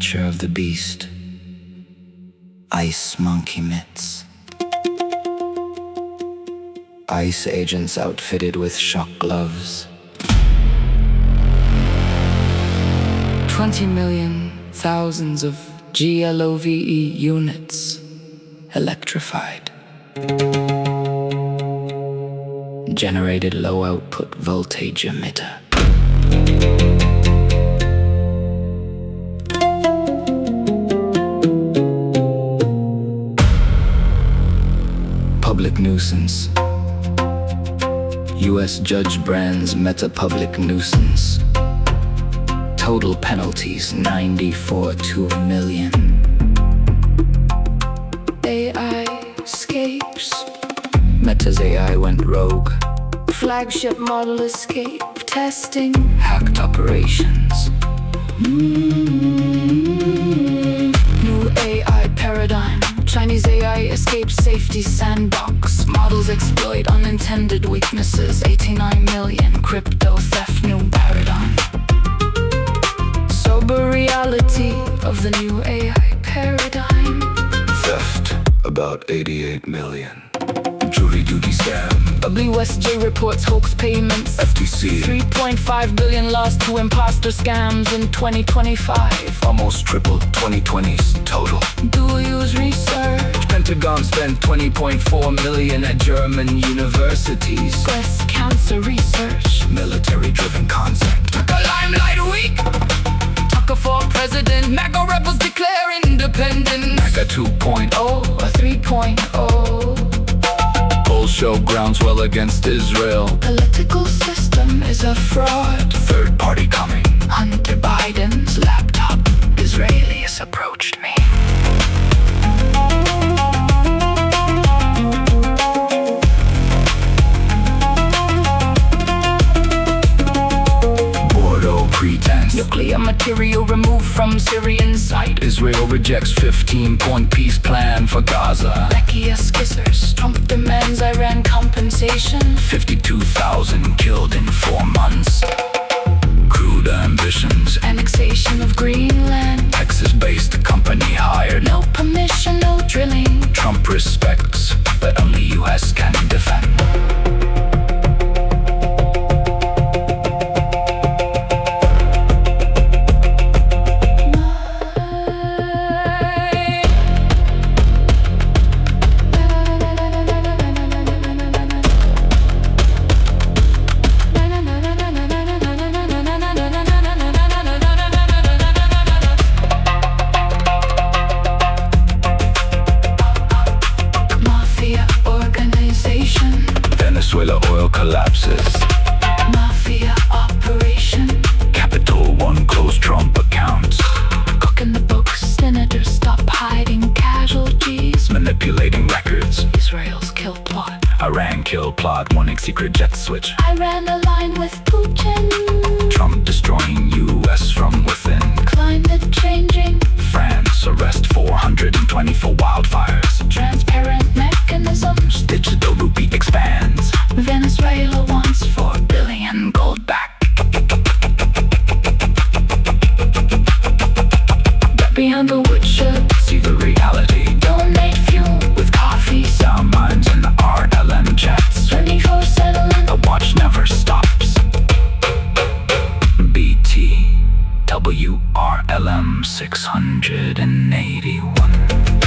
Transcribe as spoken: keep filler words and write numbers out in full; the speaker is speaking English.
nature of the beast. Ice monkey mitts. Ice agents outfitted with shock gloves. Twenty million thousands of GLOVE units electrified. Generated low output voltage emitter. Public nuisance. U S judge brands Meta public nuisance. Total penalties ninety-four to a million. A I escapes. Meta's A I went rogue. Flagship model escape testing. Hacked operations. Mm-hmm. New A I paradigm. Chinese A I escape safety sandbox. Models exploit unintended weaknesses. eighty-nine million crypto theft new paradigm. Sober reality of the new A I paradigm. Theft about eighty-eight million. Jury duty scam. W S J reports hoax payments. F T C three point five billion lost to imposter scams in twenty twenty-five. Almost tripled twenty twenty's total. Dual use research. Pentagon spent twenty point four million at German universities. Breast cancer research. Military driven concept. Took a limelight week. Tucker for president. MAGA rebels declare independence. MAGA two point oh or three point oh. Polls show groundswell against Israel. Political system is a fraud. Third party coming. Hunter Biden's laptop. Israelis approached me. Bordeaux pretense. Nuclear material removed from Syrian site. Israel rejects fifteen point peace plan for Gaza. Zacchaeus kissers. Trump demands Iran compensation. fifty-two thousand killed in four months. Crude ambitions. Annexation of Greenland. Texas-based company hired. No permission, no drilling. Trump respects, but only U S can defend. Venezuela oil collapses. Mafia operation. Capital One closed Trump accounts. Cooking the books. Senators stop hiding casualties. Manipulating records. Israel's kill plot. Iran kill plot. Warning secret jet switch. Iran aligned with Putin. Trump destroying U S from within. Climate changing. France arrest four hundred twenty-four wildfires. Transparent mechanisms. Digital rupee expands. Venezuela wants four billion gold back. Get behind the woodshed, see the reality. Donate fuel with coffee. Sound minds and R L M jets. twenty-four seven. The watch never stops. B T W R L M six hundred eighty-one.